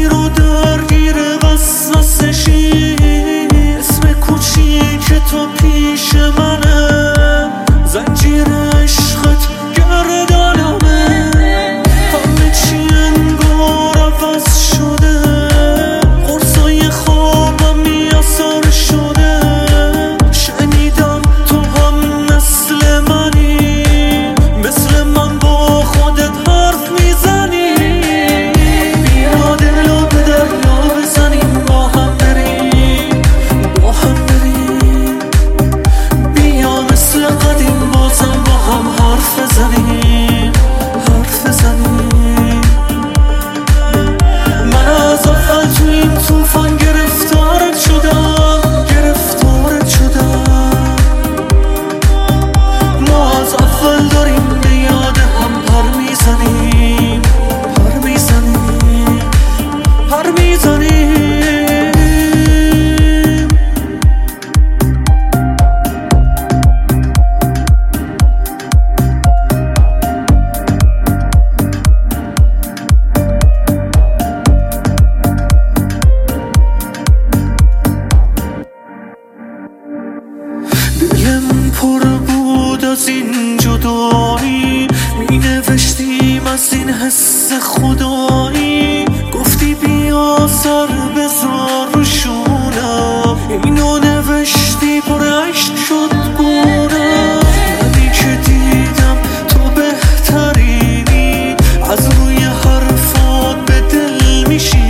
اسیر و درگیر وسوسشی، اسم کوچیک تو پیش منه، زنجیر عشقت گردنمه، همه چی انگار عوض شده، قرصای خوابم میاسر شده، شنیدم تو هم مثل منی، مثل من با خودت حرف میزنی، بیا دلو به دریا بزنیم، با هم بریم، با هم بریم، بیا مثل قدیم بازم با هم حرف بزنیم، حرف بزنیم. من از اول تو این طوفان گرفتارت شدم، گرفتارت شدم، ما از اول داریم به یاد هم پر میزنیم، پر میزنیم، پر میزنیم. دلم پر بود از این جدایی، می نوشتیم از این حس خدایی، گفتی بیا سر بذار رو شونم، اینو نوشتی پر عشق شد گونم، منی که دیدم تو بهترینی، از روی حرفات به دل میشی،